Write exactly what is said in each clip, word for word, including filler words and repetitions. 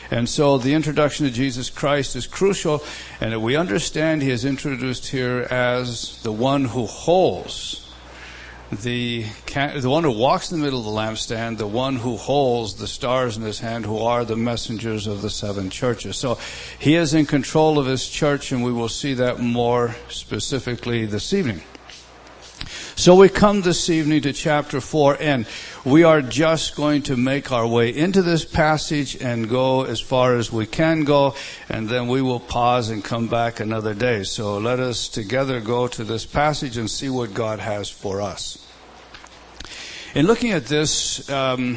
And so the introduction to Jesus Christ is crucial, and we understand he is introduced here as the one who holds The, the one who walks in the middle of the lampstand, the one who holds the stars in his hand, who are the messengers of the seven churches. So he is in control of his church, and we will see that more specifically this evening. So we come this evening to chapter four, and we are just going to make our way into this passage and go as far as we can go, and then we will pause and come back another day. So let us together go to this passage and see what God has for us. In looking at this, um,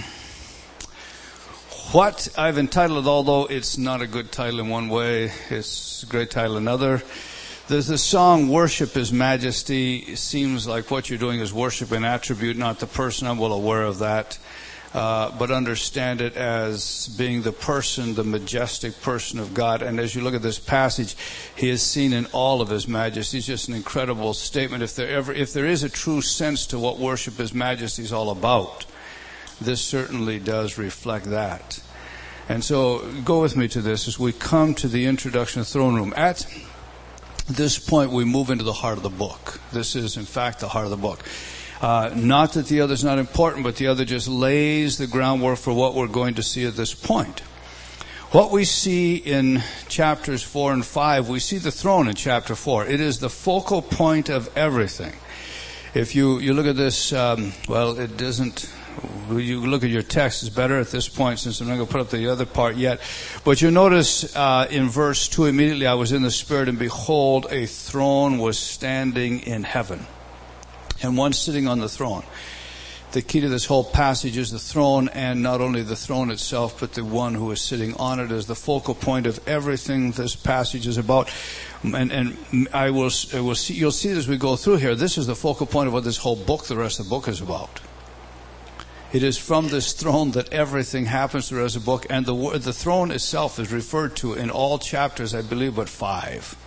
what I've entitled, although it's not a good title in one way, it's a great title in another. There's the song, Worship His Majesty. It seems like what you're doing is worship an attribute, not the person. I'm well aware of that. Uh, but understand it as being the person, the majestic person of God. And as you look at this passage, he is seen in all of his majesty. It's just an incredible statement. If there ever, if there is a true sense to what worship his majesty is all about, this certainly does reflect that. And so go with me to this as we come to the introduction of Throne Room. At this point, we move into the heart of the book. This is, in fact, the heart of the book. Uh, not that the other's not important, but the other just lays the groundwork for what we're going to see at this point. What we see in chapters four and five, we see the throne in chapter four. It is the focal point of everything. If you, you look at this, um, well, it doesn't, you look at your text, it's better at this point since I'm not going to put up the other part yet. But you'll notice uh, in verse two, immediately I was in the Spirit, and behold, a throne was standing in heaven, and one sitting on the throne. The key to this whole passage is the throne, and not only the throne itself, but the one who is sitting on it is the focal point of everything this passage is about. And, and I will, I will see, you'll see as we go through here, this is the focal point of what this whole book, the rest of the book, is about. It is from this throne that everything happens the rest of the book, and the the throne itself is referred to in all chapters, I believe, but five.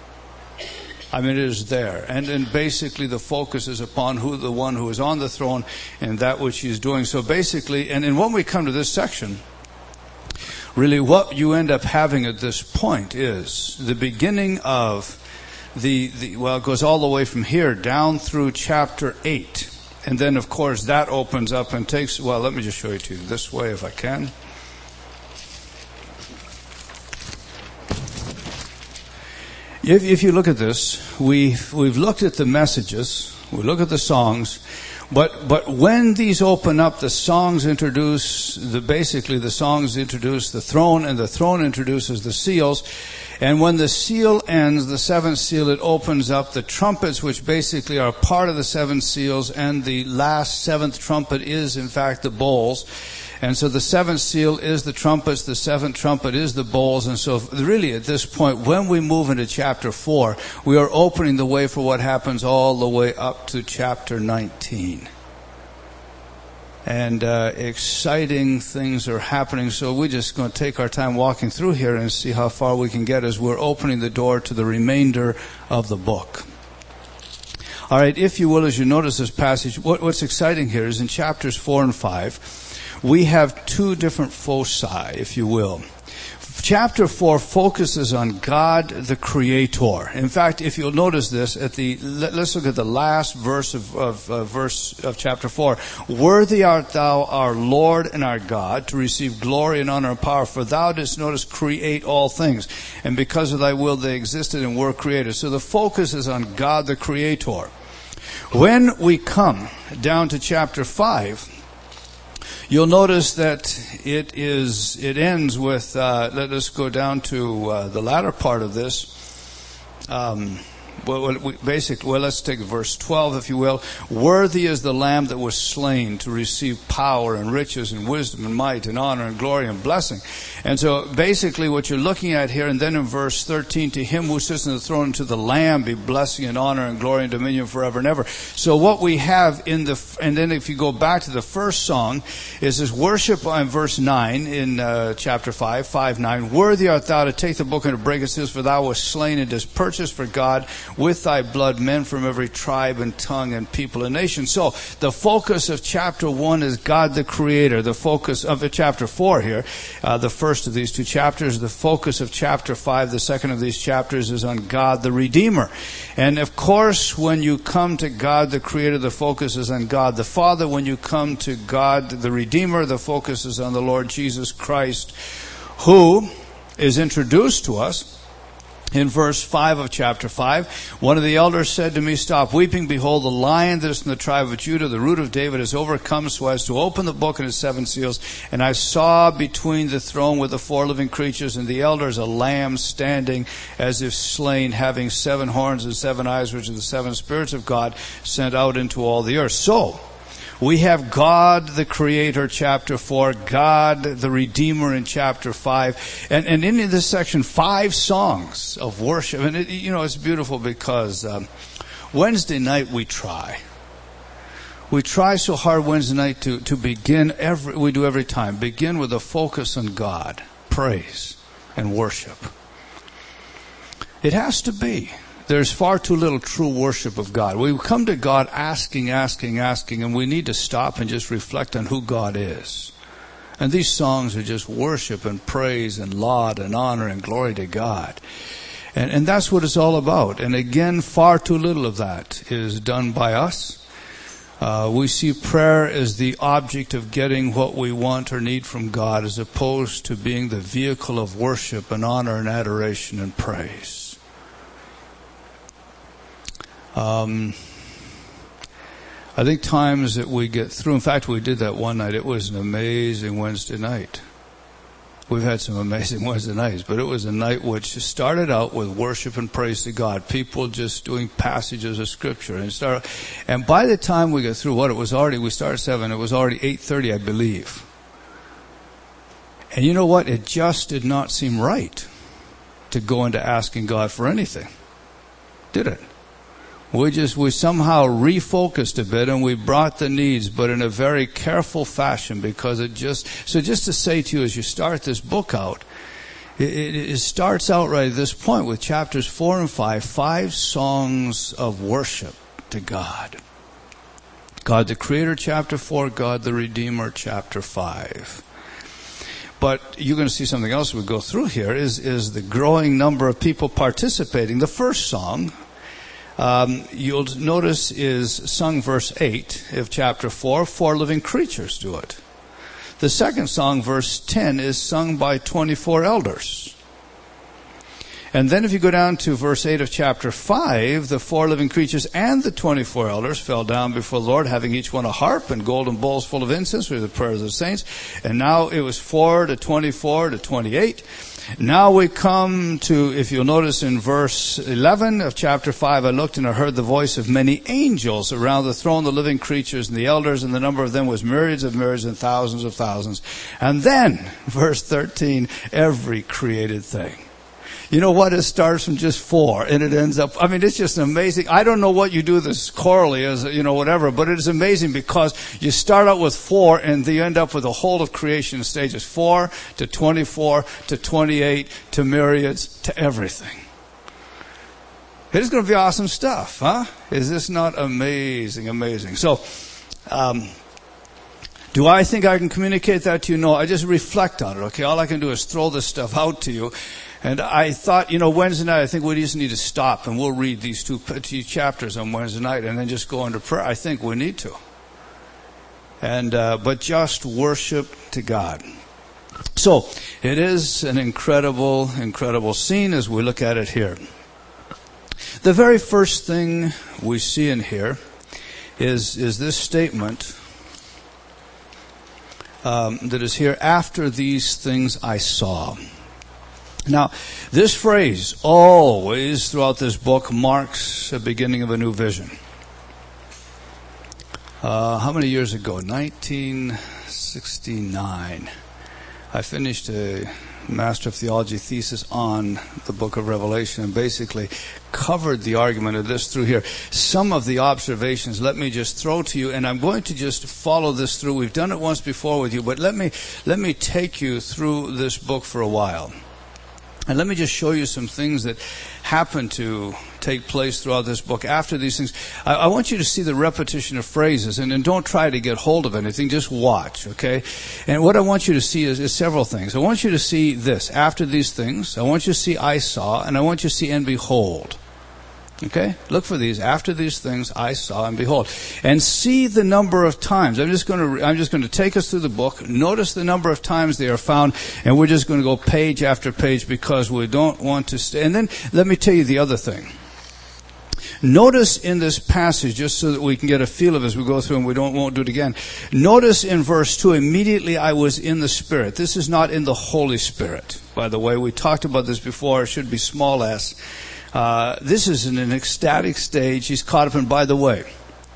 I mean, it is there. And and basically the focus is upon who the one who is on the throne and that which he is doing. So basically, and, and when we come to this section, really what you end up having at this point is the beginning of the, the well, it goes all the way from here down through chapter eight. And then, of course, that opens up and takes, well, let me just show it to you this way if I can. If, if you look at this, we've, we've looked at the messages, we look at the songs, but, but when these open up, the songs introduce, the, basically the songs introduce the throne, and the throne introduces the seals. And when the seal ends, the seventh seal, it opens up the trumpets, which basically are part of the seven seals, and the last seventh trumpet is, in fact, the bowls. And so the seventh seal is the trumpets, the seventh trumpet is the bowls. And so really at this point, when we move into chapter four, we are opening the way for what happens all the way up to chapter nineteen. And uh, exciting things are happening. So we're just going to take our time walking through here and see how far we can get as we're opening the door to the remainder of the book. All right, if you will, as you notice this passage, what, what's exciting here is in chapters four and five, we have two different foci, if you will. Chapter four focuses on God the Creator. In fact, if you'll notice this, at the let, let's look at the last verse of, of uh, verse of chapter four. Worthy art thou, our Lord and our God, to receive glory and honor and power, for thou didst, notice, create all things, and because of thy will they existed and were created. So the focus is on God the Creator. When we come down to chapter five, you'll notice that it is, it ends with, uh, let us go down to uh, the latter part of this. Um, well, we basically, well, let's take verse twelve, if you will. Worthy is the Lamb that was slain to receive power and riches and wisdom and might and honor and glory and blessing. And so basically what you're looking at here, and then in verse thirteen, to him who sits on the throne and to the Lamb be blessing and honor and glory and dominion forever and ever. So what we have in the, and then if you go back to the first song, is this worship on verse nine in uh, chapter five, five, nine. Worthy art thou to take the book and to break its seals, for thou wast slain and didst purchase for God with thy blood men from every tribe and tongue and people and nation. So the focus of chapter one is God the Creator. The focus of the chapter four here, uh, the first of these two chapters, the focus of chapter five, the second of these chapters, is on God the Redeemer. And of course, when you come to God the Creator, the focus is on God the Father. When you come to God the Redeemer, the focus is on the Lord Jesus Christ, who is introduced to us in verse five of chapter five. One of the elders said to me, stop weeping. Behold, the Lion that is in the tribe of Judah, the root of David, has overcome so as to open the book and its seven seals. And I saw between the throne with the four living creatures and the elders a lamb standing as if slain, having seven horns and seven eyes, which are the seven spirits of God sent out into all the earth. So, we have God the Creator, chapter four, God the Redeemer in chapter five, and, and in this section, five songs of worship. And it, you know, it's beautiful because um, Wednesday night we try. We try so hard Wednesday night to, to begin every, we do every time, begin with a focus on God, praise, and worship. It has to be. There's far too little true worship of God. We come to God asking, asking, asking, and we need to stop and just reflect on who God is. And these songs are just worship and praise and laud and honor and glory to God. And, and that's what it's all about. And again, far too little of that is done by us. Uh, we see prayer as the object of getting what we want or need from God, as opposed to being the vehicle of worship and honor and adoration and praise. Um, I think times that we get through, in fact, we did that one night. It was an amazing Wednesday night. We've had some amazing Wednesday nights, but it was a night which started out with worship and praise to God. People just doing passages of Scripture. And started, and by the time we got through what it was already, we started at seven, it was already eight thirty, I believe. And you know what? It just did not seem right to go into asking God for anything. Did it? We just, we somehow refocused a bit and we brought the needs, but in a very careful fashion, because it just, so just to say to you as you start this book out, it, it, it starts out right at this point with chapters four and five, five songs of worship to God. God the Creator, chapter four, God the Redeemer, chapter five. But you're going to see something else we go through here is, is the growing number of people participating. The first song, Um, you'll notice is sung verse eight of chapter four. Four living creatures do it. The second song, verse ten, is sung by twenty-four elders. And then if you go down to verse eight of chapter five, the four living creatures and the twenty-four elders fell down before the Lord, having each one a harp and golden bowls full of incense, with the prayers of the saints. And now it was four to twenty-four to twenty-eight. Now we come to, if you'll notice in verse eleven of chapter five, I looked and I heard the voice of many angels around the throne, the living creatures and the elders, and the number of them was myriads of myriads and thousands of thousands. And then, verse thirteen, every created thing. You know what? It starts from just four and it ends up, I mean, it's just amazing. I don't know what you do this chorally as, you know, whatever, but it is amazing because you start out with four and you end up with the whole of creation stages. Four to twenty-four to twenty-eight to myriads to everything. It is going to be awesome stuff, huh? Is this not amazing, amazing? So, um, do I think I can communicate that to you? No, I just reflect on it, okay? All I can do is throw this stuff out to you. And I thought, you know, Wednesday night, I think we just need to stop and we'll read these two, two chapters on Wednesday night and then just go into prayer. I think we need to. And, uh, but just worship to God. So, it is an incredible, incredible scene as we look at it here. The very first thing we see in here is, is this statement, um, that is here, after these things I saw. Now, this phrase, always throughout this book, marks the beginning of a new vision. Uh, how many years ago? nineteen sixty-nine. I finished a Master of Theology thesis on the book of Revelation and basically covered the argument of this through here. Some of the observations, let me just throw to you, and I'm going to just follow this through. We've done it once before with you, but let me, let me take you through this book for a while. And let me just show you some things that happened to, take place throughout this book. After these things, I, I want you to see the repetition of phrases, and, and don't try to get hold of anything. Just watch, okay? And what I want you to see is, is several things. I want you to see this. After these things, I want you to see I saw, and I want you to see and behold. Okay? Look for these. After these things, I saw and behold. And see the number of times. I'm just going to, I'm just going to take us through the book. Notice the number of times they are found. And we're just going to go page after page because we don't want to stay. And then let me tell you the other thing. Notice in this passage, just so that we can get a feel of it as we go through and we don't, won't do it again. Notice in verse two, immediately I was in the Spirit. This is not in the Holy Spirit. By the way, we talked about this before. It should be small s. Uh, this is in an ecstatic stage. He's caught up. And by the way,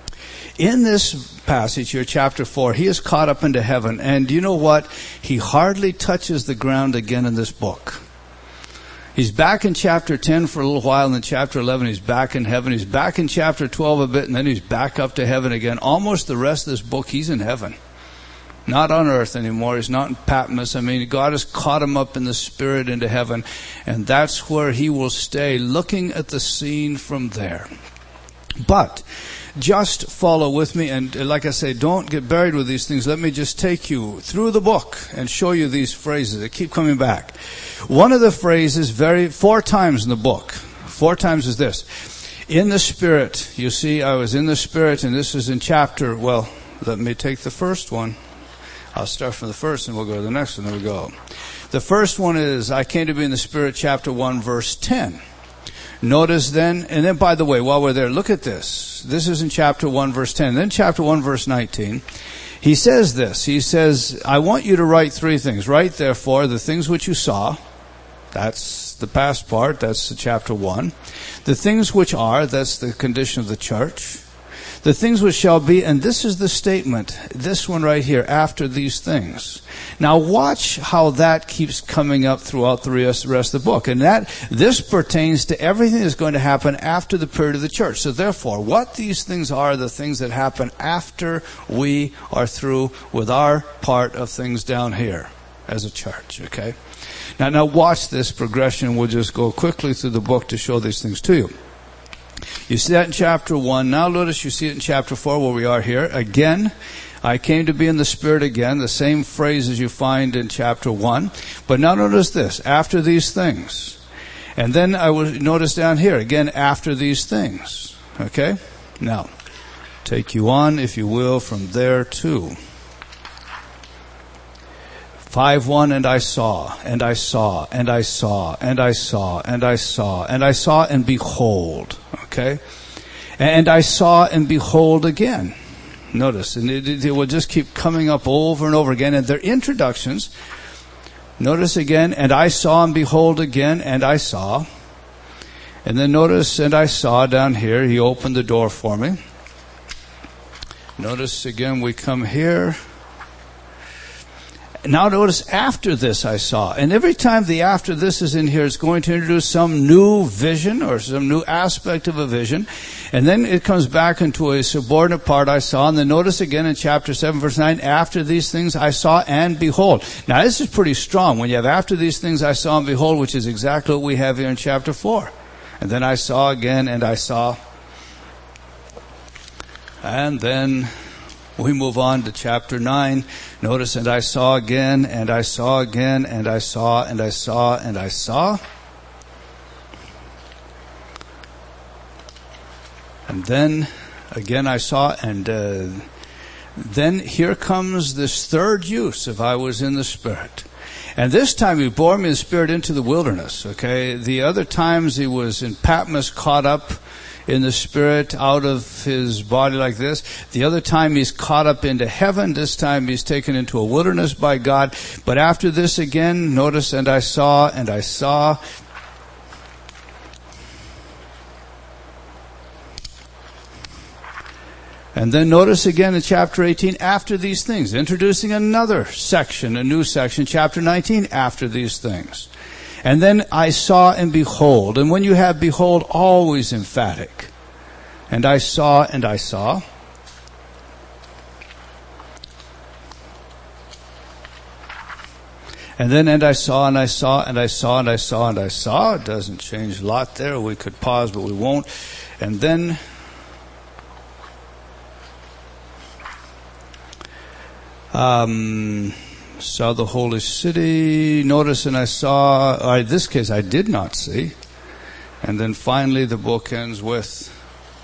in this passage here, chapter four, he is caught up into heaven. And you know what? He hardly touches the ground again in this book. He's back in chapter ten for a little while, and then chapter eleven he's back in heaven. He's back in chapter twelve a bit, and then he's back up to heaven again. Almost the rest of this book, he's in heaven. Not on earth anymore. He's not in Patmos. I mean, God has caught him up in the Spirit into heaven, and that's where he will stay, looking at the scene from there. But just follow with me, and like I say, don't get buried with these things. Let me just take you through the book and show you these phrases that keep coming back. One of the phrases, very four times in the book, four times is this. In the Spirit. You see, I was in the Spirit, and this is in chapter, well, let me take the first one. I'll start from the first and we'll go to the next one. There we go. The first one is, I came to be in the Spirit, chapter one, verse ten. Notice then, and then by the way, while we're there, look at this. This is in chapter one, verse ten. Then chapter one, verse nineteen. He says this. He says, I want you to write three things. Write, therefore, the things which you saw. That's the past part. That's the chapter one. The things which are. That's the condition of the church. The things which shall be, and this is the statement, this one right here, after these things. Now watch how that keeps coming up throughout the rest, the rest of the book. And that, this pertains to everything that's going to happen after the period of the church. So therefore, what these things are, the things that happen after we are through with our part of things down here as a church, okay? Now, now watch this progression. We'll just go quickly through the book to show these things to you. You see that in chapter one. Now notice you see it in chapter four where we are here. Again, I came to be in the Spirit again. The same phrase as you find in chapter one. But now notice this. After these things. And then I will notice down here. Again, after these things. Okay? Now, take you on, if you will, from there to five one, and I saw, and I saw, and I saw, and I saw, and I saw, and I saw, and behold. Okay? And I saw, and behold again. Notice, and it, it will just keep coming up over and over again. And their introductions, notice again, and I saw, and behold again, and I saw. And then notice, and I saw down here, he opened the door for me. Notice again, we come here. Now notice, after this I saw. And every time the after this is in here, it's going to introduce some new vision or some new aspect of a vision. And then it comes back into a subordinate part, I saw. And then notice again in chapter seven, verse nine, after these things I saw and behold. Now this is pretty strong. When you have after these things I saw and behold, which is exactly what we have here in chapter four. And then I saw again and I saw. And then we move on to chapter nine. Notice, and I saw again, and I saw again, and I saw, and I saw, and I saw. And then, again I saw, and uh, then here comes this third use of I was in the Spirit. And this time he bore me in the Spirit into the wilderness, okay? The other times he was in Patmos, caught up in the Spirit out of his body like this. The other time he's caught up into heaven. This time he's taken into a wilderness by God. But after this again, notice, and I saw, and I saw. And then notice again in chapter eighteen, after these things, introducing another section, a new section, chapter nineteen, after these things. And then I saw and behold. And when you have behold, always emphatic. And I saw and I saw. And then, and I saw, and I saw, and I saw, and I saw, and I saw. It doesn't change a lot there. We could pause, but we won't. And then, um, saw the holy city. Notice, and I saw, or in this case, I did not see. And then finally, the book ends with,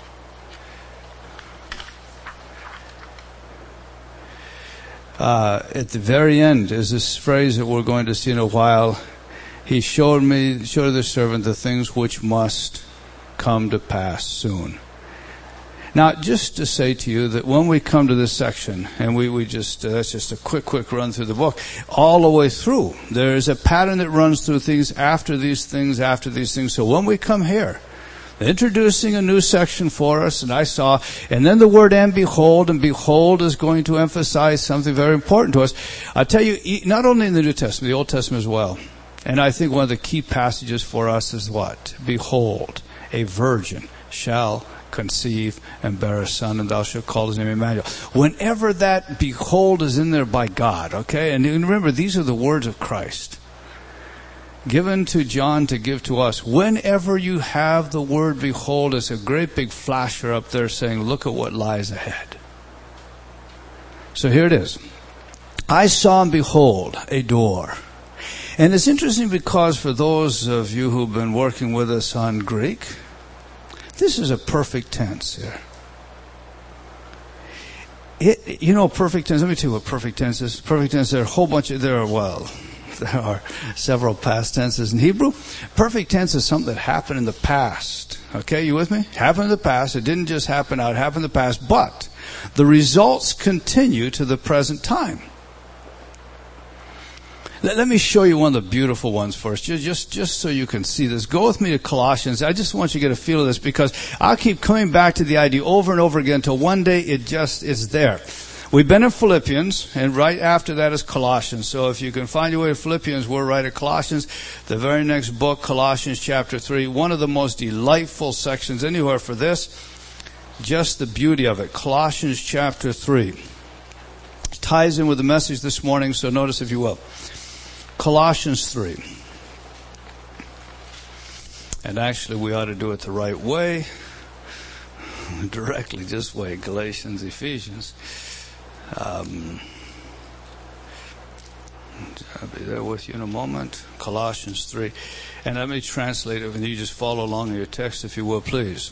Uh, at the very end is this phrase that we're going to see in a while. He showed me, showed the servant the things which must come to pass soon. Now, just to say to you that when we come to this section, and we, we just, uh, that's just a quick, quick run through the book, all the way through, there is a pattern that runs through things after these things, after these things. So when we come here, introducing a new section for us, and I saw, and then the word and behold, and behold is going to emphasize something very important to us. I tell you, not only in the New Testament, the Old Testament as well, and I think one of the key passages for us is what? Behold, a virgin shall conceive and bear a son, and thou shalt call his name Emmanuel. Whenever that behold is in there by God, okay, and remember, these are the words of Christ, given to John to give to us. Whenever you have the word behold, it's a great big flasher up there saying, look at what lies ahead. So here it is. I saw and behold a door. And it's interesting because for those of you who've been working with us on Greek, this is a perfect tense here. It, you know, perfect tense, let me tell you what perfect tense is. Perfect tense, there are a whole bunch of, there are, well, there are several past tenses in Hebrew. Perfect tense is something that happened in the past. Okay, you with me? Happened in the past. It didn't just happen out. It happened in the past. But the results continue to the present time. Let, let me show you one of the beautiful ones first, just, just, just so you can see this. Go with me to Colossians. I just want you to get a feel of this because I'll keep coming back to the idea over and over again until one day it just is there. We've been in Philippians, and right after that is Colossians. So if you can find your way to Philippians, we're right at Colossians. The very next book, Colossians chapter three, one of the most delightful sections anywhere for this. Just the beauty of it. Colossians chapter three. It ties in with the message this morning, so notice if you will. Colossians three. And actually we ought to do it the right way. Directly this way, Galatians, Ephesians. Um, I'll be there with you in a moment. Colossians three. And let me translate it, and you just follow along in your text, if you will, please.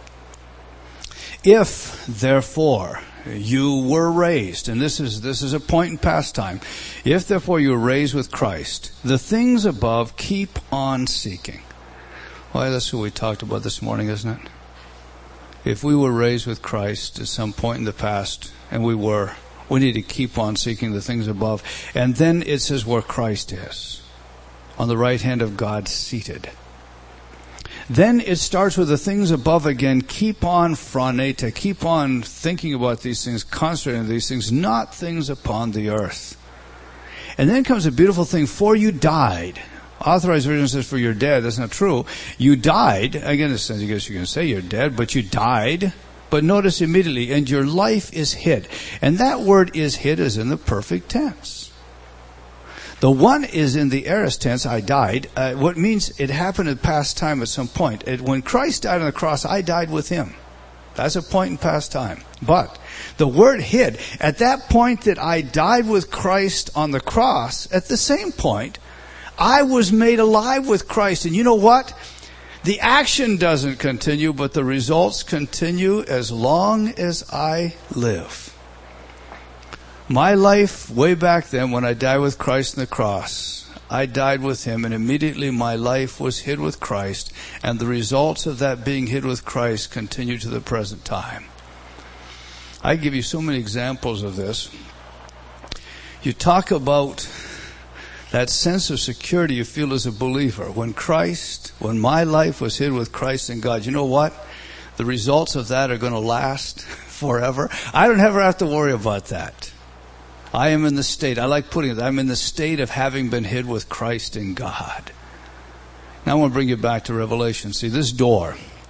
If, therefore, you were raised, and this is this is a point in past time. If, therefore, you were raised with Christ, the things above keep on seeking. Well, that's what we talked about this morning, isn't it? If we were raised with Christ at some point in the past, and we were, we need to keep on seeking the things above. And then it says where Christ is, on the right hand of God seated. Then it starts with the things above again. Keep on phroneta, keep on thinking about these things, concentrating on these things, not things upon the earth. And then comes a beautiful thing, for you died. Authorized version says, for you're dead. That's not true. You died. Again, it says, I guess you can say you're dead, but you died. But notice immediately, and your life is hid. And that word is hid is in the perfect tense. The one is in the aorist tense, I died. Uh, what means it happened in past time at some point. It, when Christ died on the cross, I died with him. That's a point in past time. But the word hid, at that point that I died with Christ on the cross, at the same point, I was made alive with Christ. And you know what? The action doesn't continue, but the results continue as long as I live. My life, way back then, when I died with Christ on the cross, I died with him, and immediately my life was hid with Christ, and the results of that being hid with Christ continue to the present time. I give you so many examples of this. You talk about that sense of security you feel as a believer. When Christ, when my life was hid with Christ in God, you know what? The results of that are going to last forever. I don't ever have to worry about that. I am in the state, I like putting it, I'm in the state of having been hid with Christ in God. Now I want to bring you back to Revelation. See, this door,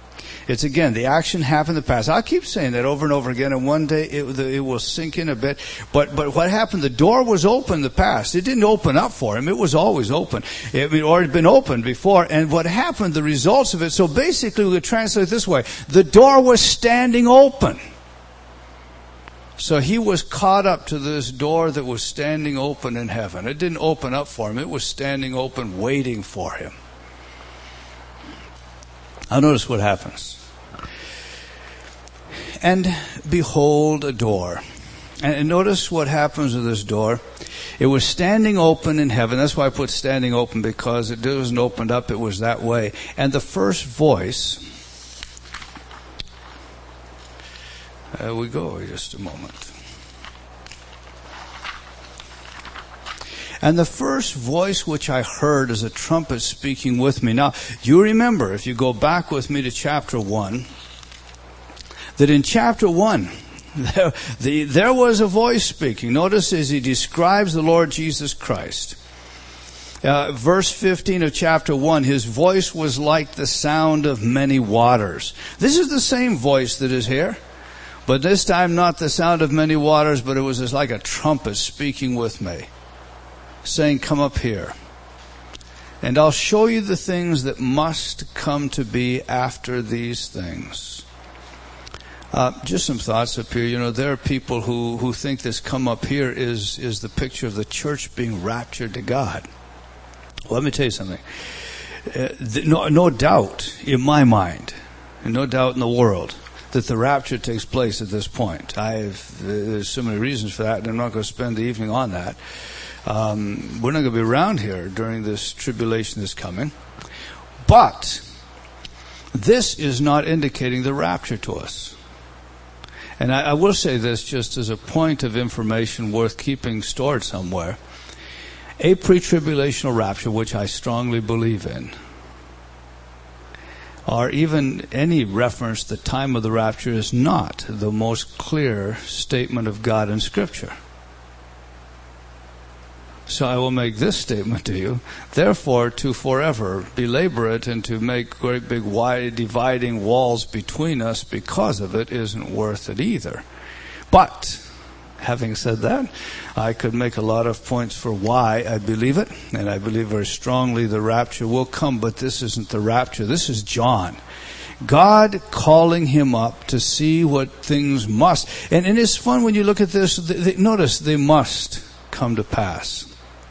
It's again, the action happened in the past. I'll keep saying that over and over again, and one day it, it will sink in a bit. But, but what happened? The door was open in the past. It didn't open up for him. It was always open. It had already been opened before. And what happened, the results of it, so basically we could translate it this way. The door was standing open. So he was caught up to this door that was standing open in heaven. It didn't open up for him. It was standing open, waiting for him. Now notice what happens. And behold, a door. And notice what happens with this door. It was standing open in heaven. That's why I put standing open, because it wasn't opened up. It was that way. And the first voice... There we go, just a moment. And the first voice which I heard is a trumpet speaking with me. Now, you remember, if you go back with me to chapter one, that in chapter one, there, the, there was a voice speaking. Notice as he describes the Lord Jesus Christ. Uh, verse fifteen of chapter one, his voice was like the sound of many waters. This is the same voice that is here. But this time not the sound of many waters, but it was just like a trumpet speaking with me, saying, come up here, and I'll show you the things that must come to be after these things. Uh, just some thoughts up here. You know, there are people who, who think this come up here is, is the picture of the church being raptured to God. Well, let me tell you something. Uh, th- no, no doubt in my mind, and no doubt in the world, that the rapture takes place at this point. I've, there's so many reasons for that, and I'm not going to spend the evening on that. Um, we're not going to be around here during this tribulation that's coming. But this is not indicating the rapture to us. And I, I will say this just as a point of information worth keeping stored somewhere. A pre-tribulational rapture, which I strongly believe in, or even any reference to the time of the rapture, is not the most clear statement of God in Scripture. So I will make this statement to you. Therefore, to forever belabor it and to make great big wide dividing walls between us because of it isn't worth it either. But having said that, I could make a lot of points for why I believe it, and I believe very strongly the rapture will come, but this isn't the rapture. This is John. God calling him up to see what things must. And, and it's fun when you look at this. They, they, notice they must come to pass.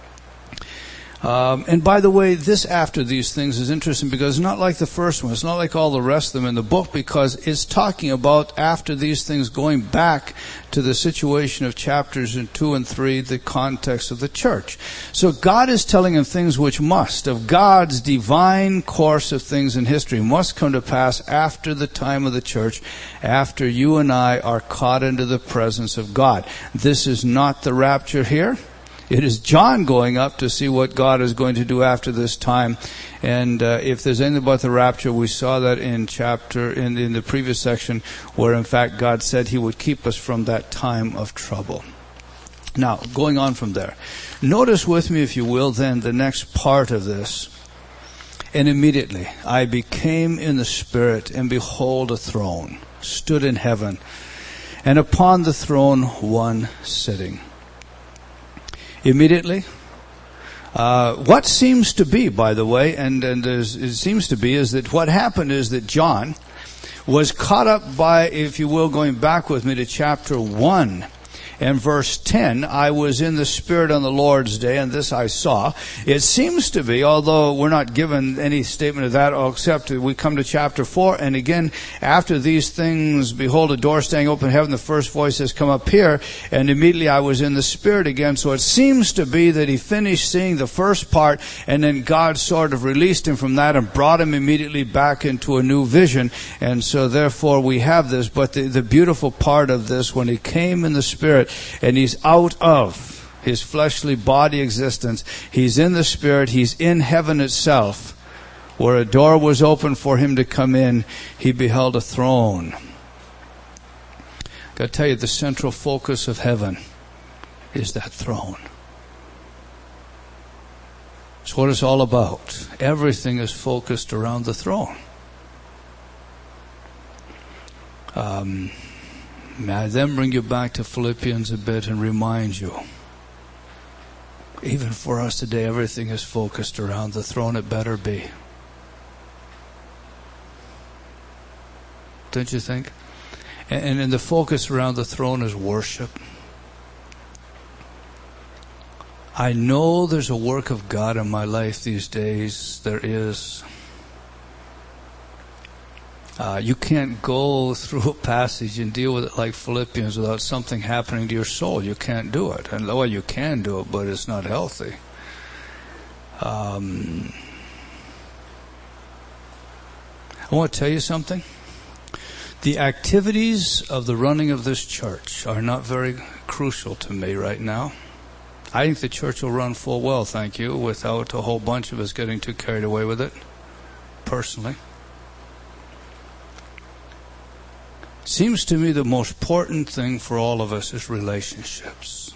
Um, and by the way, this after these things is interesting because it's not like the first one. It's not like all the rest of them in the book, because it's talking about after these things, going back to the situation of chapters in two and three, the context of the church. So God is telling him things which must, of God's divine course of things in history, must come to pass after the time of the church, after you and I are caught into the presence of God. This is not the rapture here. It is John going up to see what God is going to do after this time. And uh, if there's anything about the rapture, we saw that in chapter, in, in the previous section, where in fact God said he would keep us from that time of trouble. Now, going on from there. Notice with me, if you will, then the next part of this. And immediately I became in the Spirit, and behold, a throne stood in heaven, and upon the throne one sitting. Immediately, uh, what seems to be, by the way, and, and it seems to be, is that what happened is that John was caught up by, if you will, going back with me to chapter one and verse ten, I was in the Spirit on the Lord's day, and this I saw. It seems to be, although we're not given any statement of that, except we come to chapter four, and again, after these things, behold, a door standing open in heaven, the first voice has come up here, and immediately I was in the Spirit again. So it seems to be that he finished seeing the first part, and then God sort of released him from that and brought him immediately back into a new vision. And so therefore we have this. But the, the beautiful part of this, when he came in the Spirit, and he's out of his fleshly body existence, he's in the Spirit, he's in heaven itself, where a door was open for him to come in, he beheld a throne. I've got to tell you, the central focus of heaven is that throne. It's what it's all about. Everything is focused around the throne. Um, may I then bring you back to Philippians a bit and remind you, even for us today, everything is focused around the throne. It better be. Don't you think? And, and in the focus around the throne is worship. I know there's a work of God in my life these days. There is. Uh, you can't go through a passage and deal with it like Philippians without something happening to your soul. You can't do it. And well, you can do it, but it's not healthy. Um, I want to tell you something. The activities of the running of this church are not very crucial to me right now. I think the church will run full well, thank you, without a whole bunch of us getting too carried away with it, personally. Seems to me the most important thing for all of us is relationships.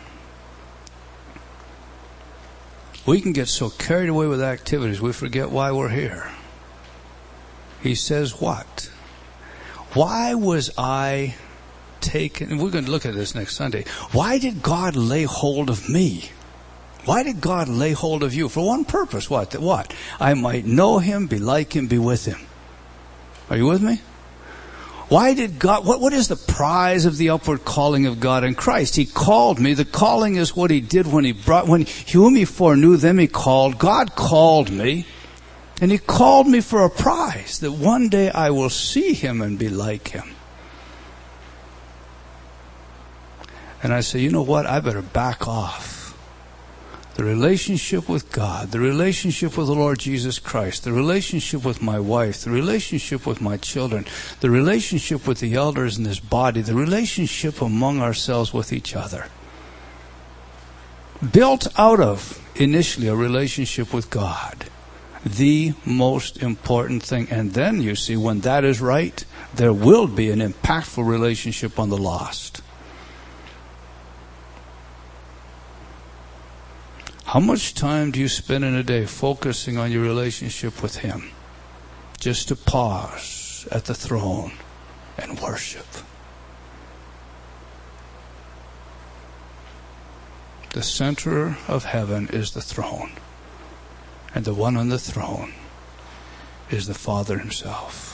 We can get so carried away with activities, we forget why we're here. He says what? Why was I taken? And we're going to look at this next Sunday. Why did God lay hold of me? Why did God lay hold of you? For one purpose. What? What? I might know Him, be like Him, be with Him. Are you with me? Why did God, what, what is the prize of the upward calling of God in Christ? He called me. The calling is what He did when He brought, when whom He foreknew, them He called. God called me. And He called me for a prize, that one day I will see Him and be like Him. And I say, you know what? I better back off. The relationship with God, the relationship with the Lord Jesus Christ, the relationship with my wife, the relationship with my children, the relationship with the elders in this body, the relationship among ourselves with each other. Built out of, initially, a relationship with God. The most important thing. And then, you see, when that is right, there will be an impactful relationship on the lost. How much time do you spend in a day focusing on your relationship with Him? Just to pause at the throne and worship. The center of heaven is the throne. And the one on the throne is the Father Himself.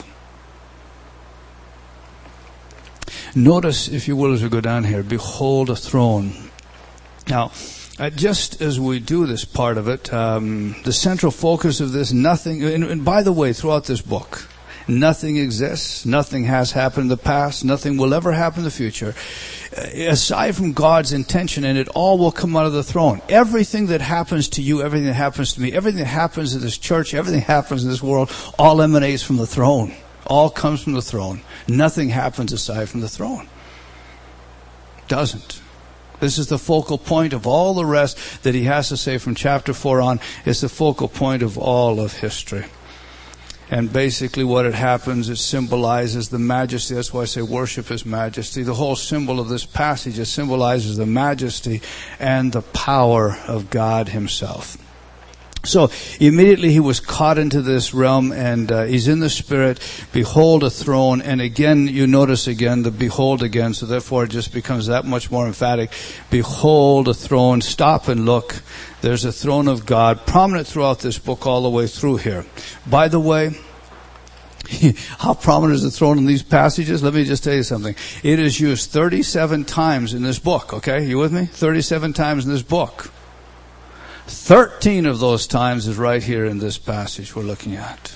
Notice, if you will, as we go down here, behold a throne. Now, Uh, just as we do this part of it, um, the central focus of this, nothing, and, and by the way, throughout this book, nothing exists, nothing has happened in the past, nothing will ever happen in the future, uh, aside from God's intention, and it all will come out of the throne. Everything that happens to you, everything that happens to me, everything that happens in this church, everything that happens in this world, all emanates from the throne. All comes from the throne. Nothing happens aside from the throne. Doesn't. This is the focal point of all the rest that he has to say from chapter four on. It's the focal point of all of history. And basically what it happens, it symbolizes the majesty. That's why I say worship is majesty. The whole symbol of this passage, it symbolizes the majesty and the power of God Himself. So immediately he was caught into this realm, and uh, he's in the Spirit. Behold a throne. And again, you notice again the behold again. So therefore it just becomes that much more emphatic. Behold a throne. Stop and look. There's a throne of God prominent throughout this book all the way through here. By the way, how prominent is the throne in these passages? Let me just tell you something. It is used thirty-seven times in this book. Okay, you with me? thirty-seven times in this book. Thirteen of those times is right here in this passage we're looking at.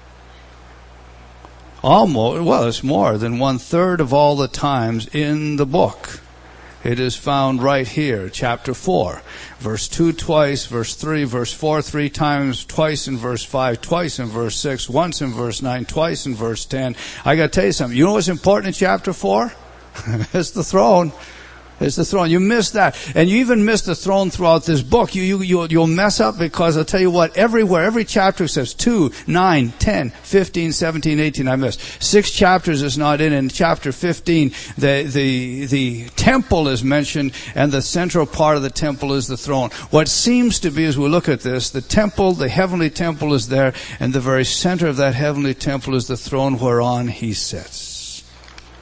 Almost, well, it's more than one third of all the times in the book. It is found right here, chapter four. Verse two twice, verse three, verse four three times, twice in verse five, twice in verse six, once in verse nine, twice in verse ten. I got to tell you something. You know what's important in chapter four? It's the throne. It's the throne. You miss that. And you even miss the throne throughout this book. You, you, you'll, you'll mess up, because I'll tell you what, everywhere, every chapter says two, nine, ten, fifteen, seventeen, eighteen, I missed. Six chapters is not in. In chapter fifteen, the, the, the temple is mentioned, and the central part of the temple is the throne. What seems to be, as we look at this, the temple, the heavenly temple is there, and the very center of that heavenly temple is the throne whereon He sits.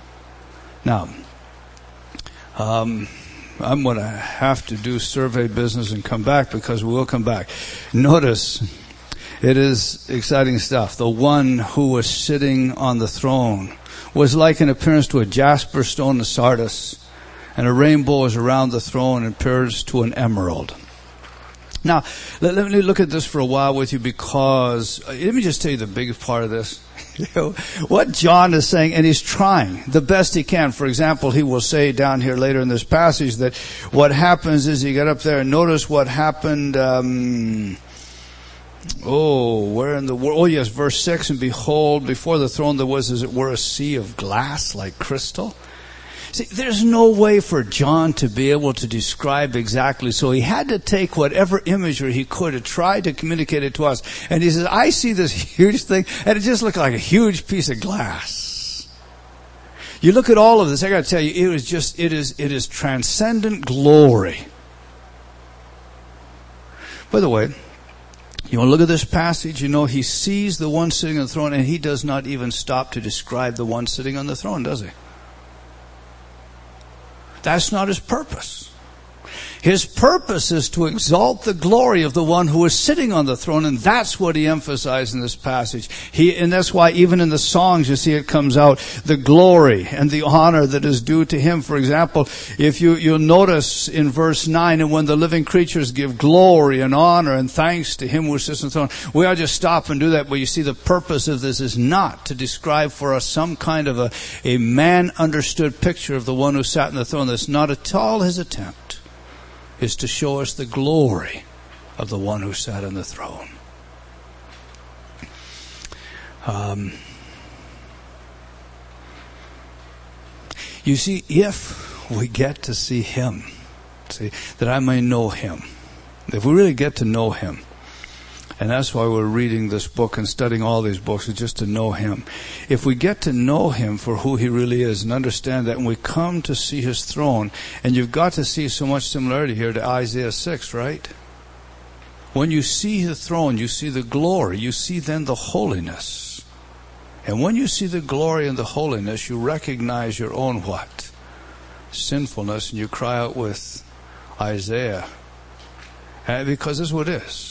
Now, um, I'm going to have to do survey business and come back, because we will come back. Notice, it is exciting stuff. The one who was sitting on the throne was like in appearance to a jasper stone and sardis, and a rainbow is around the throne and appears to an emerald. Now, let, let me look at this for a while with you, because, uh, let me just tell you the biggest part of this. You know, what John is saying, and he's trying the best he can. For example, he will say down here later in this passage that what happens is he got up there and notice what happened, um, oh, where in the world? Oh yes, verse six, and behold, before the throne there was as it were a sea of glass like crystal. See, there's no way for John to be able to describe exactly, so he had to take whatever imagery he could to try to communicate it to us. And he says, I see this huge thing, and it just looked like a huge piece of glass. You look at all of this, I gotta tell you, it is just, it is, it is transcendent glory. By the way, you want to look at this passage, you know, he sees the one sitting on the throne, and he does not even stop to describe the one sitting on the throne, does he? That's not his purpose. His purpose is to exalt the glory of the one who is sitting on the throne, and that's what he emphasized in this passage. He, and that's why even in the songs you see it comes out, the glory and the honor that is due to him. For example, if you, you'll notice in verse nine, and when the living creatures give glory and honor and thanks to him who sits on the throne, we ought to just stop and do that, but you see the purpose of this is not to describe for us some kind of a, a man-understood picture of the one who sat on the throne. That's not at all his attempt. Is to show us the glory of the one who sat on the throne. Um, you see, if we get to see him, see, that I may know him, if we really get to know him, and that's why we're reading this book and studying all these books, is just to know him. If we get to know him for who he really is and understand that, when we come to see his throne, and you've got to see so much similarity here to Isaiah six, right? When you see the throne, you see the glory, you see then the holiness. And when you see the glory and the holiness, you recognize your own what? Sinfulness, and you cry out with Isaiah. And because this is what it is.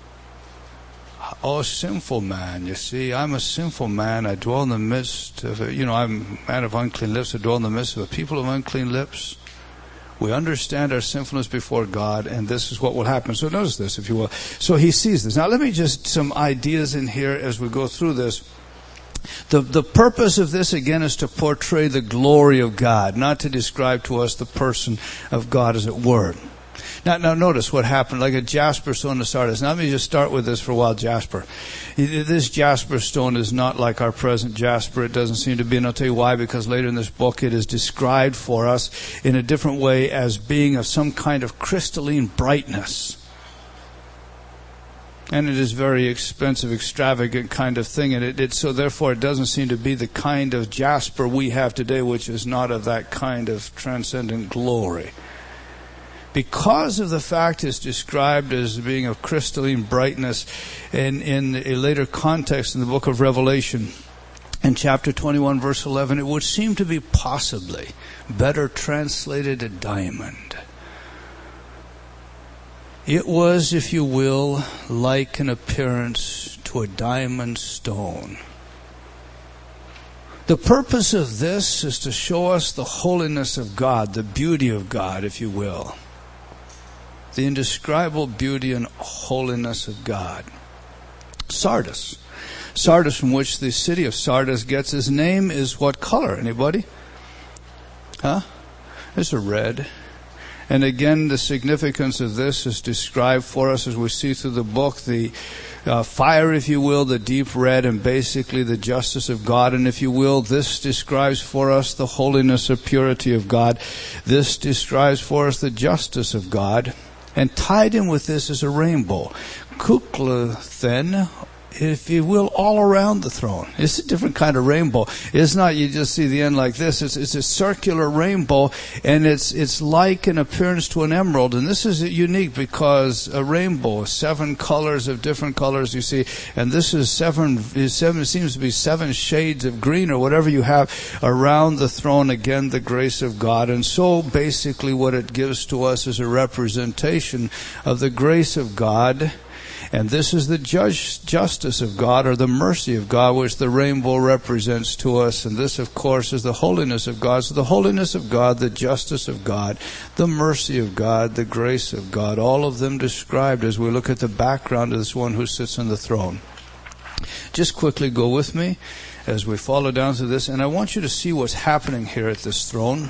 Oh, sinful man, you see, I'm a sinful man. I dwell in the midst of, a, you know, I'm a man of unclean lips. I dwell in the midst of a people of unclean lips. We understand our sinfulness before God, and this is what will happen. So notice this, if you will. So he sees this. Now let me just, some ideas in here as we go through this. The, the purpose of this, again, is to portray the glory of God, not to describe to us the person of God, as it were. Now, now notice what happened, like a jasper stone to sardis. Now let me just start with this for a while, jasper. This jasper stone is not like our present jasper. It doesn't seem to be, and I'll tell you why, because later in this book it is described for us in a different way as being of some kind of crystalline brightness. And it is very expensive, extravagant kind of thing, and it, it so therefore it doesn't seem to be the kind of jasper we have today, which is not of that kind of transcendent glory. Because of the fact it's described as being of crystalline brightness, in, in a later context in the book of Revelation, in chapter twenty-one, verse eleven, it would seem to be possibly better translated a diamond. It was, if you will, like an appearance to a diamond stone. The purpose of this is to show us the holiness of God, the beauty of God, if you will. The indescribable beauty and holiness of God. Sardis. Sardis, from which the city of Sardis gets its name, is what color? Anybody? Huh? It's a red. And again, the significance of this is described for us as we see through the book. The uh, fire, if you will, the deep red, and basically the justice of God. And if you will, this describes for us the holiness or purity of God. This describes for us the justice of God. And tied in with this is a rainbow. Kukla then, if you will, all around the throne. It's a different kind of rainbow. It's not you just see the end like this. It's, it's a circular rainbow, and it's it's like in appearance to an emerald. And this is unique because a rainbow, seven colors of different colors you see, and this is seven. Seven it seems to be seven shades of green or whatever you have around the throne. Again, the grace of God, and so basically what it gives to us is a representation of the grace of God. And this is the judge, justice of God, or the mercy of God, which the rainbow represents to us. And this, of course, is the holiness of God. So the holiness of God, the justice of God, the mercy of God, the grace of God, all of them described as we look at the background of this one who sits on the throne. Just quickly go with me as we follow down to this. And I want you to see what's happening here at this throne.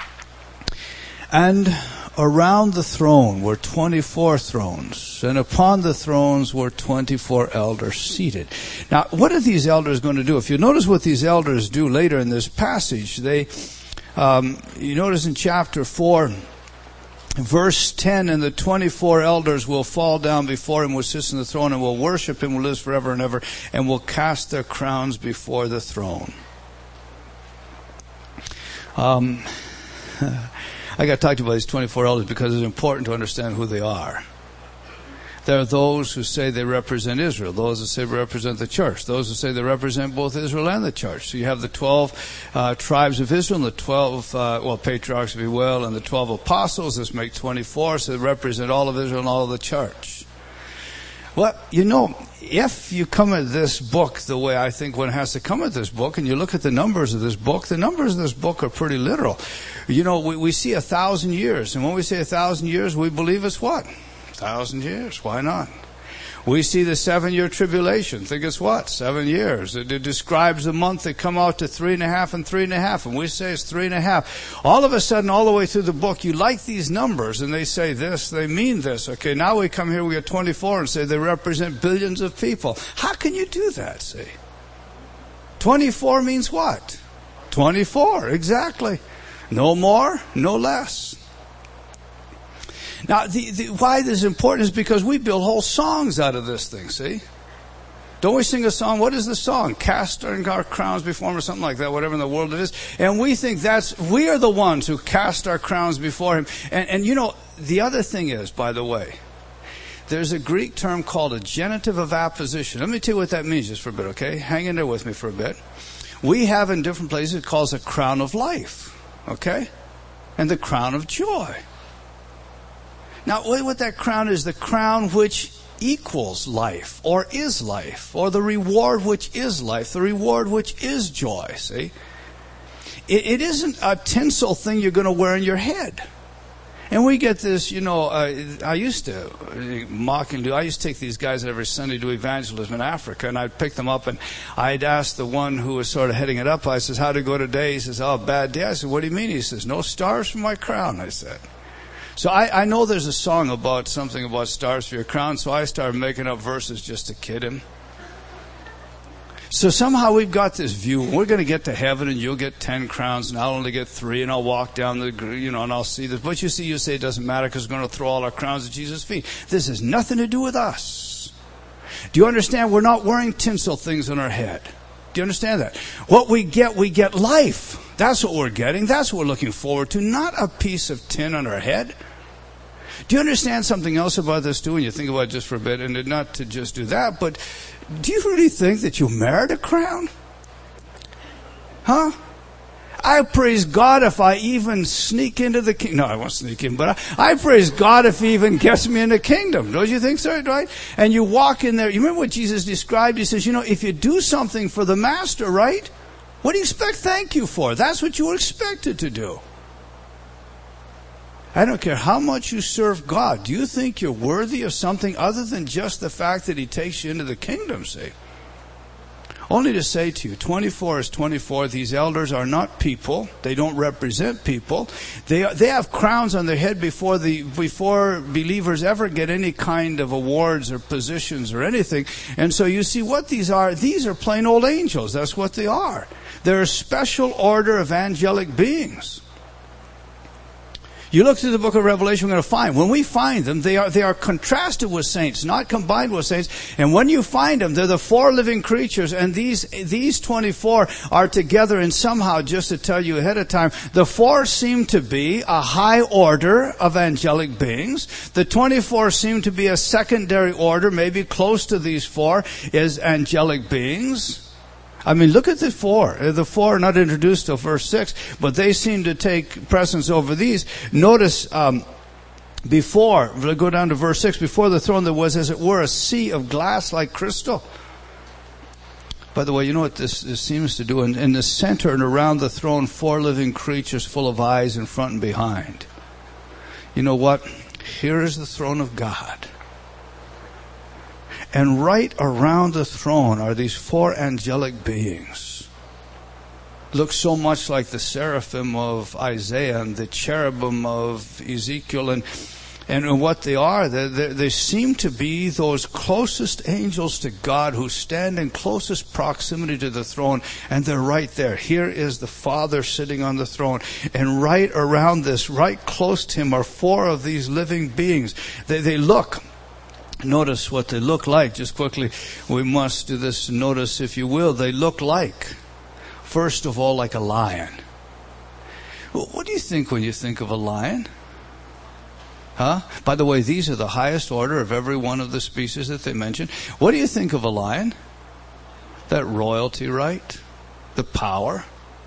And around the throne were twenty-four thrones, and upon the thrones were twenty-four elders seated. Now, what are these elders going to do? If you notice what these elders do later in this passage, they, um, you notice in chapter four, verse ten, and the twenty-four elders will fall down before him who sits on the throne, and will worship him who lives forever and ever, and will cast their crowns before the throne. Um... I got to talk to you about these twenty-four elders because it's important to understand who they are. There are those who say they represent Israel, those who say they represent the church, those who say they represent both Israel and the church. So you have the twelve uh, tribes of Israel, and the twelve, uh, well, patriarchs, if you will, and the twelve apostles. This make twenty-four, so they represent all of Israel and all of the church. Well, you know, if you come at this book the way I think one has to come at this book, and you look at the numbers of this book, the numbers of this book are pretty literal. You know, we, we see a thousand years, and when we say a thousand years, we believe it's what? A thousand years. Why not? We see the seven-year tribulation. Think it's what? Seven years. It, it describes a month that come out to three and a half and three and a half, and we say it's three and a half. All of a sudden, all the way through the book, you like these numbers, and they say this, they mean this. Okay, now we come here, we get twenty-four, and say they represent billions of people. How can you do that, see? twenty-four means what? twenty-four, exactly. No more, no less. Now, the, the, why this is important is because we build whole songs out of this thing, see? Don't we sing a song? What is the song? Cast our crowns before him, or something like that, whatever in the world it is. And we think that's, we are the ones who cast our crowns before him. And, and you know, the other thing is, by the way, there's a Greek term called a genitive of apposition. Let me tell you what that means just for a bit, okay? Hang in there with me for a bit. We have in different places, it calls a crown of life, okay? And the crown of joy. Now, what that crown is, the crown which equals life, or is life, or the reward which is life, the reward which is joy, see? It, it isn't a tinsel thing you're going to wear on your head. And we get this, you know, uh, I used to mock and do, I used to take these guys every Sunday to evangelism in Africa, and I'd pick them up, and I'd ask the one who was sort of heading it up, I says, how'd it go today? He says, oh, bad day. I said, what do you mean? He says, no stars for my crown, I said. So I, I know there's a song about something about stars for your crown, so I started making up verses just to kid him. So somehow we've got this view. We're going to get to heaven, and you'll get ten crowns, and I'll only get three, and I'll walk down the, you know, and I'll see this. But you see, you say it doesn't matter because we're going to throw all our crowns at Jesus' feet. This has nothing to do with us. Do you understand? We're not wearing tinsel things on our head. Do you understand that? What we get, we get life. That's what we're getting. That's what we're looking forward to. Not a piece of tin on our head. Do you understand something else about this too? And you think about it just for a bit, and not to just do that, but do you really think that you merit a crown? Huh? I praise God if I even sneak into the kingdom. No, I won't sneak in, but I, I praise God if He even gets me in the kingdom. Don't you think so, right? And you walk in there. You remember what Jesus described? He says, you know, if you do something for the master, right? What do you expect thank you for? That's what you were expected to do. I don't care how much you serve God. Do you think you're worthy of something other than just the fact that He takes you into the kingdom, see? Only to say to you, twenty-four is twenty-four. These elders are not people. They don't represent people. They are, they have crowns on their head before the before believers ever get any kind of awards or positions or anything. And so you see what these are. These are plain old angels. That's what they are. They're a special order of angelic beings. You look through the book of Revelation, we're going to find, when we find them, they are, they are contrasted with saints, not combined with saints. And when you find them, they're the four living creatures, and these, these twenty-four are together, and somehow, just to tell you ahead of time, the four seem to be a high order of angelic beings. The twenty-four seem to be a secondary order, maybe close to these four, is angelic beings. I mean, look at the four. The four are not introduced till verse six, but they seem to take precedence over these. Notice, um, before, we'll go down to verse six, before the throne there was, as it were, a sea of glass like crystal. By the way, you know what this, this seems to do? In, in the center and around the throne, four living creatures full of eyes in front and behind. You know what? Here is the throne of God. And right around the throne are these four angelic beings. Look so much like the seraphim of Isaiah and the cherubim of Ezekiel. And, and what they are, they, they, they seem to be those closest angels to God who stand in closest proximity to the throne. And they're right there. Here is the Father sitting on the throne. And right around this, right close to him, are four of these living beings. They, they look... Notice what they look like. Just quickly, we must do this. Notice, if you will, they look like, first of all, like a lion. What do you think when you think of a lion? Huh? By the way, these are the highest order of every one of the species that they mention. What do you think of a lion? That royalty, right? The power.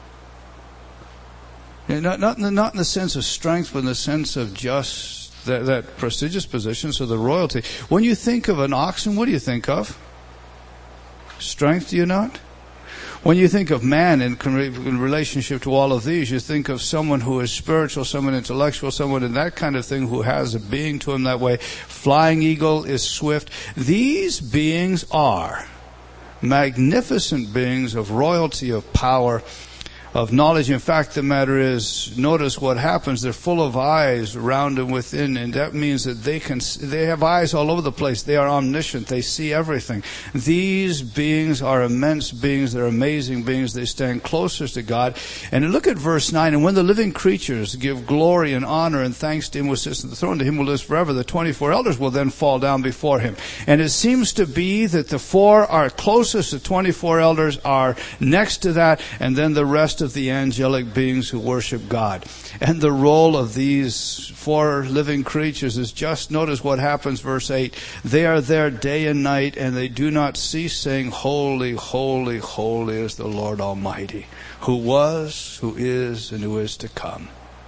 Not, not, in the, not in the sense of strength, but in the sense of just That, that prestigious position, so the royalty. When you think of an oxen, what do you think of? Strength, do you not? When you think of man in, in relationship to all of these, you think of someone who is spiritual, someone intellectual, someone in that kind of thing who has a being to him that way. Flying eagle is swift. These beings are magnificent beings of royalty, of power, of knowledge. In fact, the matter is, notice what happens. They're full of eyes around and within, and that means that they can, they have eyes all over the place. They are omniscient. They see everything. These beings are immense beings. They're amazing beings. They stand closest to God. And look at verse nine. And when the living creatures give glory and honor and thanks to him who sits on the throne, to him who lives forever, the twenty-four elders will then fall down before him. And it seems to be that the four are closest. The twenty-four elders are next to that, and then the rest of the angelic beings who worship God. And the role of these four living creatures is just, notice what happens, verse eight. They are there day and night, and they do not cease saying, Holy, holy, holy is the Lord Almighty, who was, who is, and who is to come.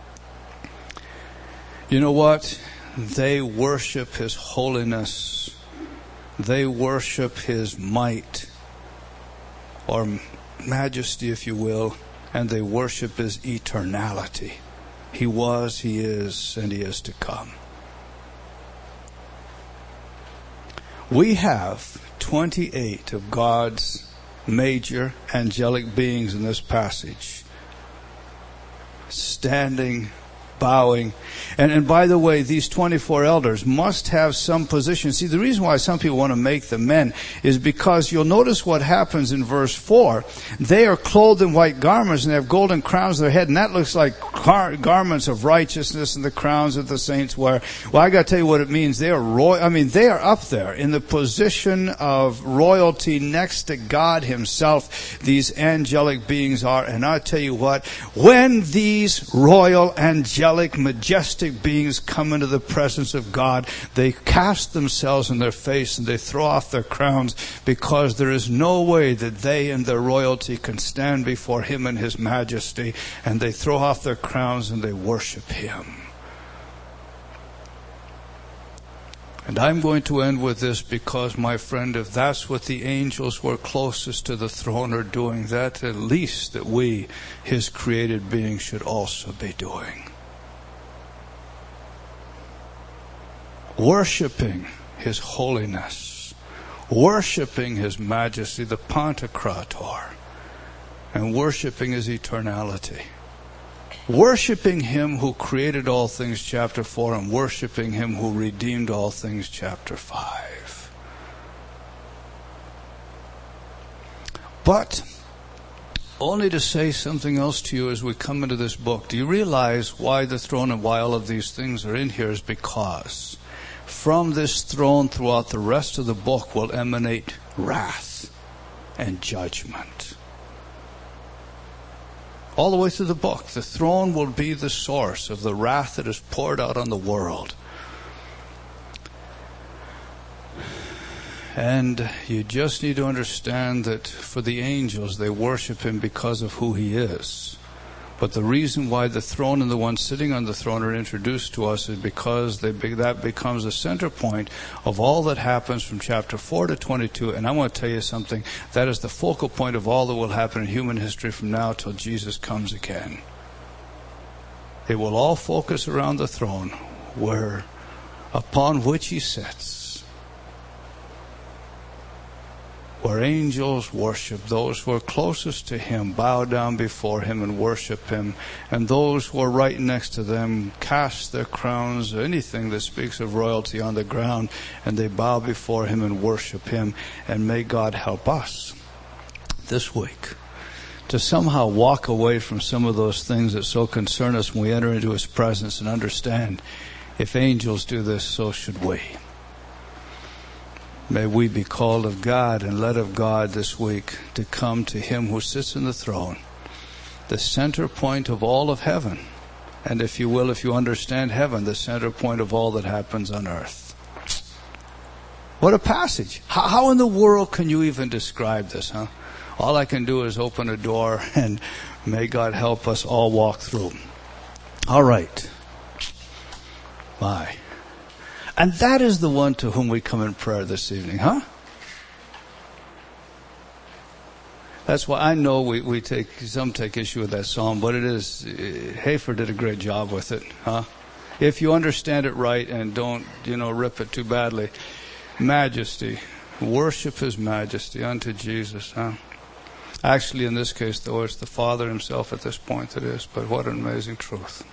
You know what? They worship his holiness. They worship his might, or majesty, if you will. And they worship his eternality. He was, he is, and he is to come. We have twenty-eight of God's major angelic beings in this passage, standing, bowing. And, and by the way, these twenty-four elders must have some position. See, the reason why some people want to make them men is because you'll notice what happens in verse four. They are clothed in white garments and they have golden crowns on their head, and that looks like gar- garments of righteousness and the crowns that the saints wear. Well, I got to tell you what it means. They are royal. I mean, they are up there in the position of royalty next to God himself. These angelic beings are. And I'll tell you what, when these royal angelic majestic beings come into the presence of God, they cast themselves on their face and they throw off their crowns, because there is no way that they and their royalty can stand before him and his majesty, and they throw off their crowns and they worship him. And I'm going to end with this, because, my friend, if that's what the angels who are closest to the throne are doing, that at least that we, his created beings, should also be doing. Worshipping his holiness, worshipping his majesty, the Pantocrator, and worshipping his eternality. Worshipping him who created all things, chapter four, and worshipping him who redeemed all things, chapter five. But only to say something else to you as we come into this book. Do you realize why the throne and why all of these things are in here is because from this throne throughout the rest of the book will emanate wrath and judgment. All the way through the book, the throne will be the source of the wrath that is poured out on the world. And you just need to understand that for the angels, they worship him because of who he is. But the reason why the throne and the one sitting on the throne are introduced to us is because they be, that becomes the center point of all that happens from chapter four to twenty-two. And I want to tell you something. That is the focal point of all that will happen in human history from now till Jesus comes again. It will all focus around the throne where, upon which he sits, where angels worship. Those who are closest to him bow down before him and worship him. And those who are right next to them cast their crowns, anything that speaks of royalty, on the ground, and they bow before him and worship him. And may God help us this week to somehow walk away from some of those things that so concern us when we enter into his presence and understand, if angels do this, so should we. May we be called of God and led of God this week to come to him who sits in the throne, the center point of all of heaven. And if you will, if you understand heaven, the center point of all that happens on earth. What a passage. How, how in the world can you even describe this, huh? All I can do is open a door, and may God help us all walk through. All right. Bye. And that is the one to whom we come in prayer this evening, huh? That's why I know we, we take, some take issue with that psalm, but it is, Hafer did a great job with it, huh? If you understand it right and don't, you know, rip it too badly. Majesty. Worship his majesty unto Jesus, huh? Actually, in this case, though, it's the Father himself at this point that is, but what an amazing truth.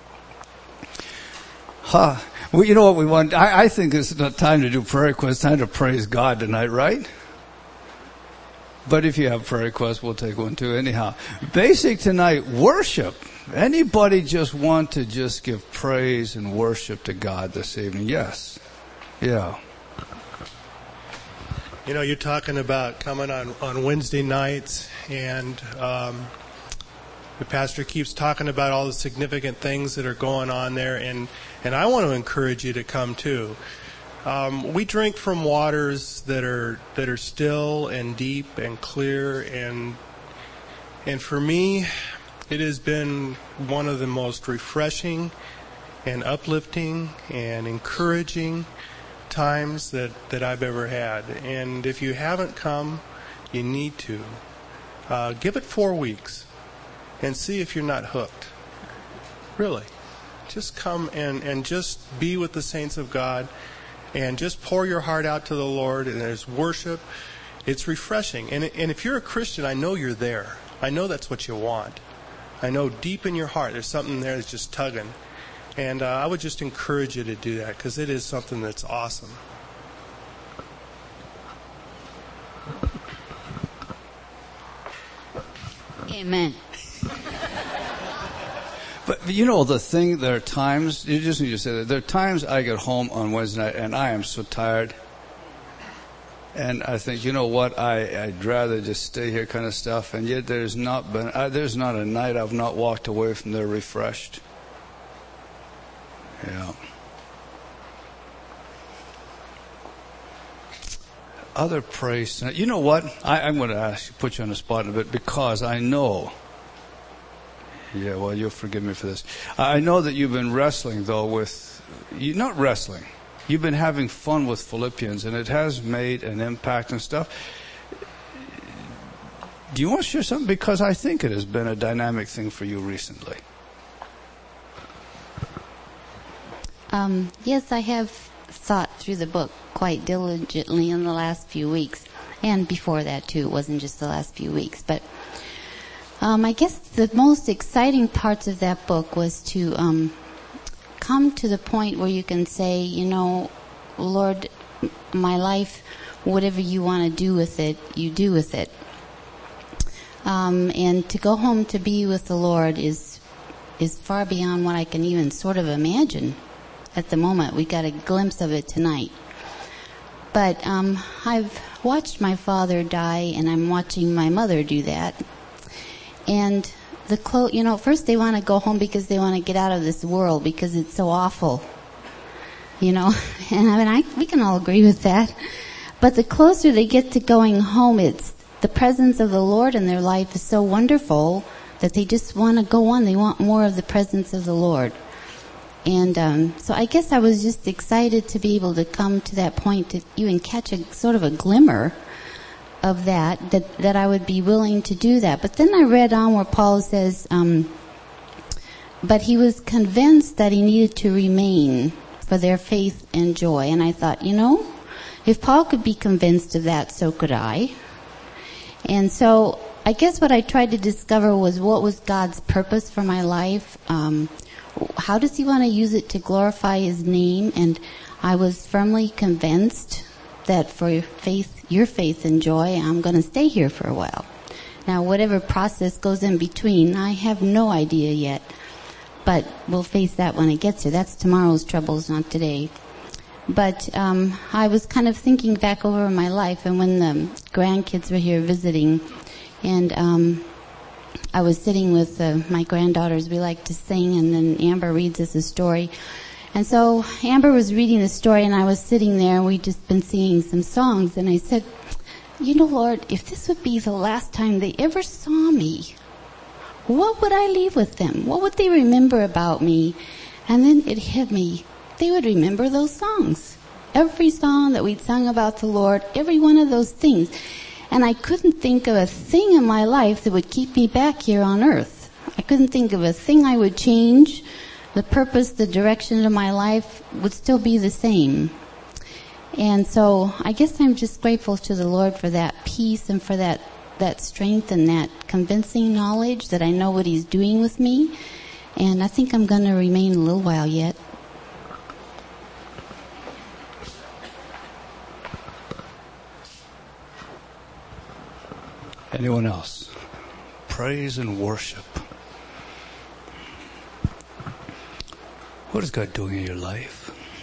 Huh. Well, you know what we want? I, I think it's not time to do prayer requests. It's time to praise God tonight, right? But if you have prayer requests, we'll take one too. Anyhow, basic tonight, worship. Anybody just want to just give praise and worship to God this evening? Yes. Yeah. You know, you're talking about coming on, on Wednesday nights, and um, the pastor keeps talking about all the significant things that are going on there, and, and I want to encourage you to come too. Um, we drink from waters that are that are still and deep and clear, and and for me, it has been one of the most refreshing and uplifting and encouraging times that, that I've ever had. And if you haven't come, you need to. Uh, give it four weeks and see if you're not hooked. Really. Just come and, and just be with the saints of God and just pour your heart out to the Lord, and there's worship. It's refreshing. And, and if you're a Christian, I know you're there. I know that's what you want. I know deep in your heart there's something there that's just tugging. And uh, I would just encourage you to do that, because it is something that's awesome. Amen. But you know, the thing, there are times, you just need to say that, there are times I get home on Wednesday night and I am so tired. And I think, you know what, I, I'd rather just stay here kind of stuff. And yet there's not been, I, there's not a night I've not walked away from there refreshed. Yeah. Other praise. You know what? I, I'm going to ask you, put you on the spot a bit, because I know. Yeah, well, you'll forgive me for this. I know that you've been wrestling, though, with, you not wrestling. You've been having fun with Philippians, and it has made an impact and stuff. Do you want to share something? Because I think it has been a dynamic thing for you recently. Um, yes, I have thought through the book quite diligently in the last few weeks, and before that too. It wasn't just the last few weeks, but um, I guess the most exciting parts of that book was to um, come to the point where you can say, you know, Lord, my life, whatever you want to do with it, you do with it. Um, and to go home to be with the Lord is is far beyond what I can even sort of imagine at the moment. We got a glimpse of it tonight. But um, I've watched my father die, and I'm watching my mother do that. And the clo- you know, first they want to go home because they want to get out of this world because it's so awful. You know, and I mean, I, we can all agree with that. But the closer they get to going home, it's the presence of the Lord in their life is so wonderful that they just want to go on. They want more of the presence of the Lord. And um, so I guess I was just excited to be able to come to that point to even catch a sort of a glimmer of that, that, that I would be willing to do that. But then I read on where Paul says, um, but he was convinced that he needed to remain for their faith and joy. And I thought, you know, if Paul could be convinced of that, so could I. And so I guess what I tried to discover was what was God's purpose for my life. Um, how does he want to use it to glorify his name? And I was firmly convinced that for your faith, your faith and joy, I'm going to stay here for a while. Now, whatever process goes in between, I have no idea yet. But we'll face that when it gets here. That's tomorrow's troubles, not today. But um, I was kind of thinking back over my life, and when the grandkids were here visiting, and um, I was sitting with uh, my granddaughters. We like to sing, and then Amber reads us a story. And so Amber was reading the story, and I was sitting there, and we'd just been singing some songs. And I said, you know, Lord, if this would be the last time they ever saw me, what would I leave with them? What would they remember about me? And then it hit me. They would remember those songs. Every song that we'd sung about the Lord, every one of those things. And I couldn't think of a thing in my life that would keep me back here on earth. I couldn't think of a thing I would change. The purpose, the direction of my life would still be the same. And so I guess I'm just grateful to the Lord for that peace and for that, that strength and that convincing knowledge that I know what he's doing with me. And I think I'm going to remain a little while yet. Anyone else? Praise and worship. What is God doing in your life?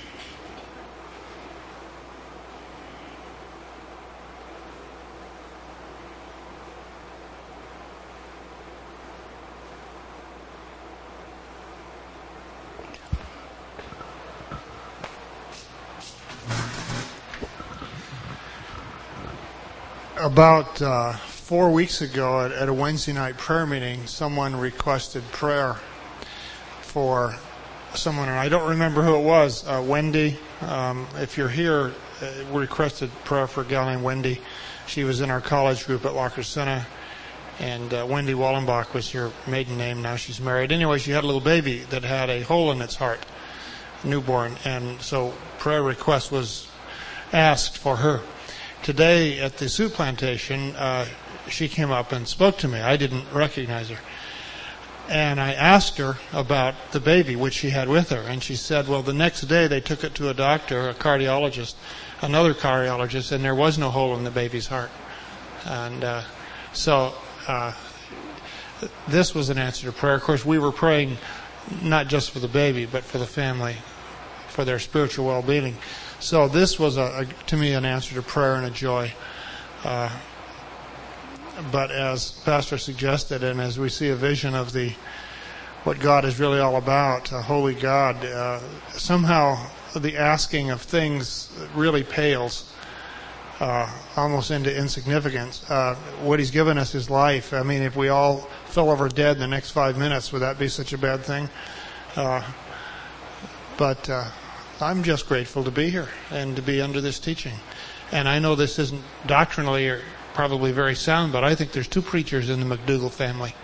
About uh, four weeks ago at, at a Wednesday night prayer meeting, someone requested prayer for someone, and I don't remember who it was. Uh, Wendy, um, if you're here, uh, we requested prayer for a gal named Wendy. She was in our college group at La Crescenta, and uh, Wendy Wallenbach was her maiden name. Now she's married. Anyway, she had a little baby that had a hole in its heart, newborn, and so prayer request was asked for her. Today at the suit plantation, uh, she came up and spoke to me. I didn't recognize her. And I asked her about the baby, which she had with her. And she said, well, the next day they took it to a doctor, a cardiologist, another cardiologist, and there was no hole in the baby's heart. And uh, so uh, this was an answer to prayer. Of course, we were praying not just for the baby, but for the family, for their spiritual well-being. So this was, a, a, to me, an answer to prayer and a joy. Uh, but as Pastor suggested, and as we see a vision of the what God is really all about, a holy God, uh, somehow the asking of things really pales uh, almost into insignificance. Uh, what He's given us is life. I mean, if we all fell over dead in the next five minutes, would that be such a bad thing? Uh, but... Uh, I'm just grateful to be here and to be under this teaching. And I know this isn't doctrinally or probably very sound, but I think there's two preachers in the McDougall family.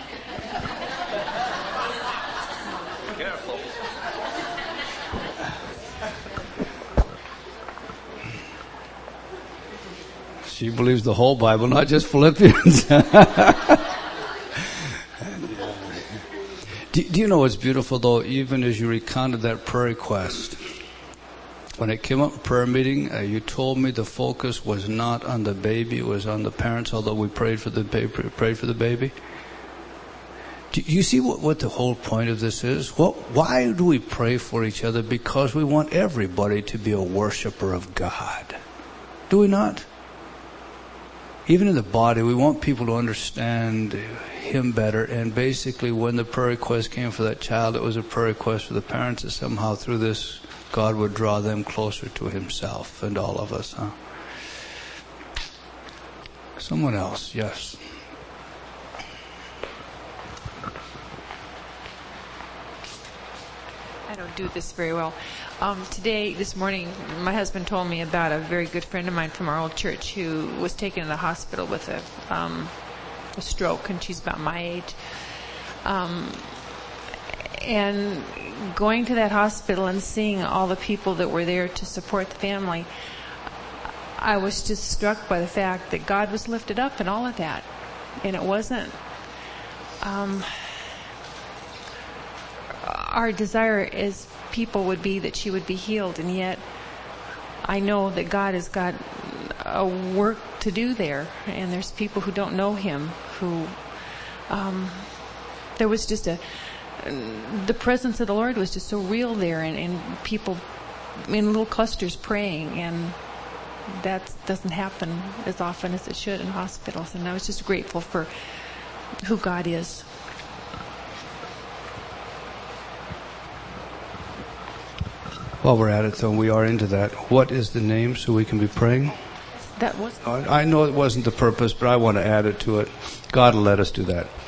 Careful. She believes the whole Bible, not just Philippians. Do, do you know what's beautiful, though? Even as you recounted that prayer request, when it came up in prayer meeting, uh, you told me the focus was not on the baby, it was on the parents, although we prayed for the baby. Prayed for the baby. Do you see what, what the whole point of this is? What, why do we pray for each other? Because we want everybody to be a worshiper of God. Do we not? Even in the body, we want people to understand Him better. And basically, when the prayer request came for that child, it was a prayer request for the parents that somehow through this, God would draw them closer to Himself and all of us, huh? Someone else, yes. I don't do this very well. Um, today, this morning, my husband told me about a very good friend of mine from our old church who was taken to the hospital with a, um, a stroke, and she's about my age. Um, and going to that hospital and seeing all the people that were there to support the family, I was just struck by the fact that God was lifted up in all of that. And it wasn't... Um, our desire as people would be that she would be healed, and yet I know that God has got a work to do there, and there's people who don't know Him, who um, there was just a the presence of the Lord was just so real there, and, and people in little clusters praying, and that doesn't happen as often as it should in hospitals. And I was just grateful for who God is. While we're at it, though, we are into that. What is the name so we can be praying? That was. I know it wasn't the purpose, but I want to add it to it. God will let us do that.